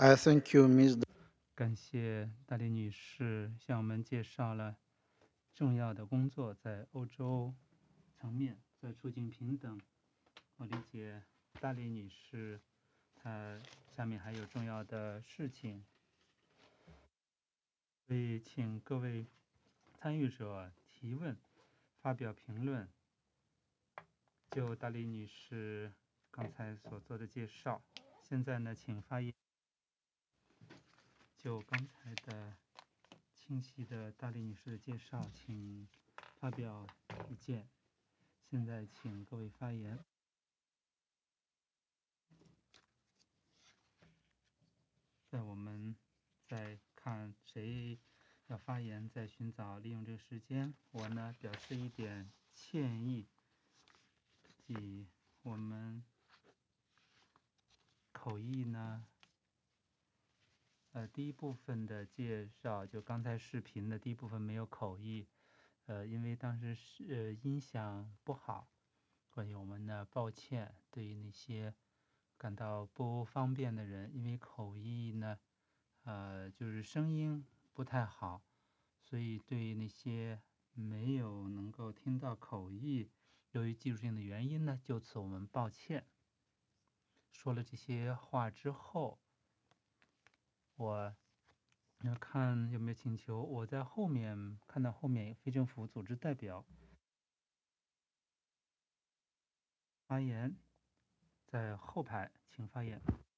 I thank you, Ms. 感谢大力女士向我们介绍了重要的工作在欧洲层面，在促进平等。我理解大力女士她下面还有重要的事情，所以请各位参与者提问、发表评论。就大力女士刚才所做的介绍，现在呢，请发言。就刚才的清晰的大力女士的介绍，请发表意见。现在请各位发言。在我们在看谁要发言，在寻找利用这个时间，我呢表示一点歉意，即我们口译呢，第一部分的介绍，就刚才视频的第一部分没有口译，因为当时是音响不好，所以我们呢抱歉，对于那些感到不方便的人，因为口译呢，就是声音不太好，所以对于那些没有能够听到口译，由于技术性的原因呢，就此我们抱歉。说了这些话之后，我要看有没有请求。我在后面看到后面有非政府组织代表发言，在后排请发言。